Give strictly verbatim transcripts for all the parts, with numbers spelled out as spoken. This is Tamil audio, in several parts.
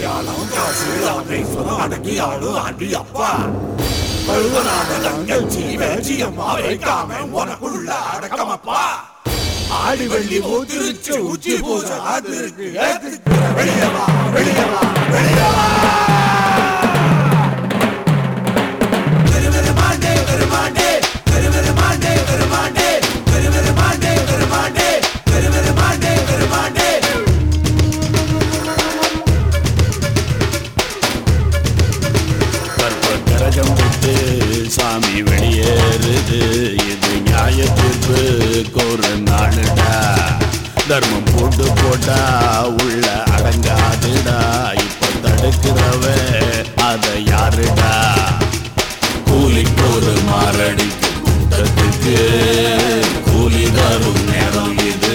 அடையாளம் காசு ராமேஸ்வரம் அடக்கி ஆளு ஆண்டி அப்பா பழுவநாதங்கள் ஜீவஜியம்மா வைக்காம உனக்குள்ள அடக்கமப்பா ஆடி வெள்ளி திருச்சி உச்சி பூஜை அது இருக்கு வெளியவா வெளியவா வெளியவா பெருமாண்டே பெருமாண்டே பெருமாண்டே பெருமாண்டே பெருமாண்டே பெருமாண்டே பெருமாண்டே பெருமாண்டே கரகம் விட்டு சாமி வெளியேறுது இது நியாய தீர்ப்பு கோரு நாளுடா தர்மம் போட்டு போட்டா உள்ள அடங்காதுடா இப்ப தடுக்கிறவ அத யாருடா கூலிக்கு ஒரு மாரடிக்கு கூட்டத்துக்கு கூலி தரும் நேரம் இது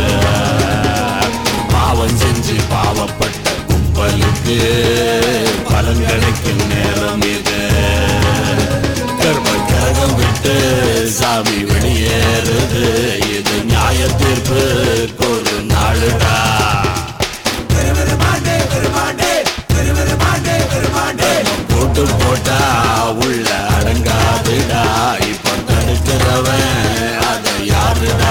பாவம் செஞ்சு பாவப்பட்ட கும்பலுக்கு பலன் கிடைக்கும் நேரம் இது கர்ம கரகம் விட்டு சாமி வெளியேறுது இது நியாய தீர்ப்பு ஒரு நாளுடா போட்டு போட்டா உள்ள அடங்காதுடா இப்ப தடுக்கிறவன் அத யாருடா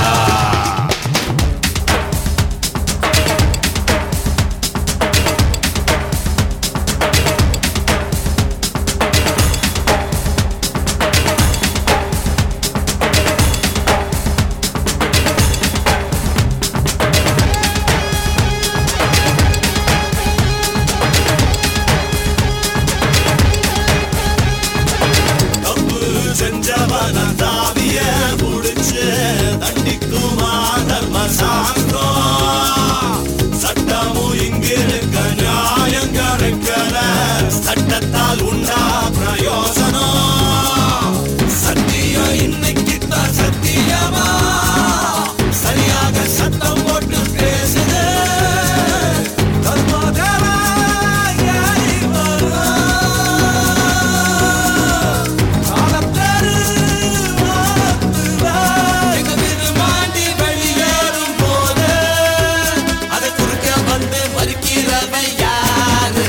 சட்டத்தால் உண்டா பிரயோசனம் சத்தியம் இன்னைக்கு தான் சத்தியமா சரியாக சத்தம் போட்டு பேசுது வெளியேறும் போது அதை குறுக்க வந்து மறுக்கிறவை யாரு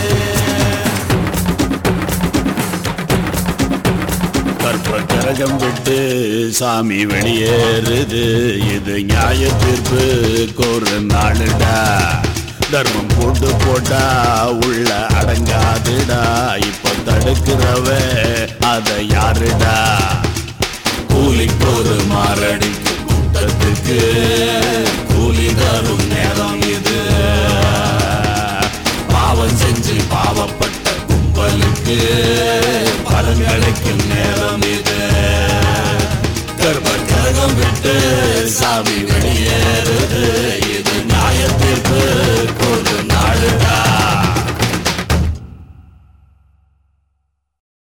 கரகம் விட்டு சாமி வெளியேறுது இது நியாய தீர்ப்பு கோரு நாளுடா தர்மம் போட்டு போட்டா உள்ள அடங்காதுடா இப்ப தடுக்கிறவ அத யாருடா கூலிக்கு ஒரு மாரடிக்கு கூட்டத்துக்கு கூலி தரும் நேரம் இது பாவம் செஞ்சு பாவப்பட்ட கும்பலுக்கு பலன் கிடைக்கும் நேரம் இது கர்ம கரகம் விட்டு சாமி வெளியேறுது இது நியாய தீர்ப்பு